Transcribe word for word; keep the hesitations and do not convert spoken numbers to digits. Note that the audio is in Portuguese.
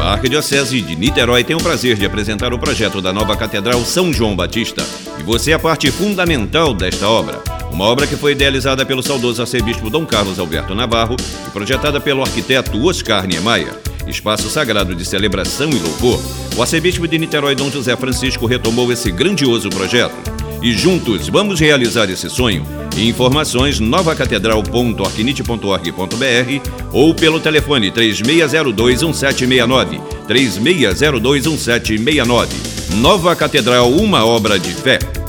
A Arquidiocese de Niterói tem o prazer de apresentar o projeto da nova Catedral São João Batista. E você é a parte fundamental desta obra. Uma obra que foi idealizada pelo saudoso arcebispo Dom Carlos Alberto Navarro e projetada pelo arquiteto Oscar Niemeyer. Espaço sagrado de celebração e louvor, o arcebispo de Niterói, Dom José Francisco, retomou esse grandioso projeto. E juntos vamos realizar esse sonho. Informações nova catedral ponto arquinite ponto org ponto br ou pelo telefone três seis zero dois um sete seis nove, três seis zero dois um sete seis nove. Nova Catedral, uma obra de fé.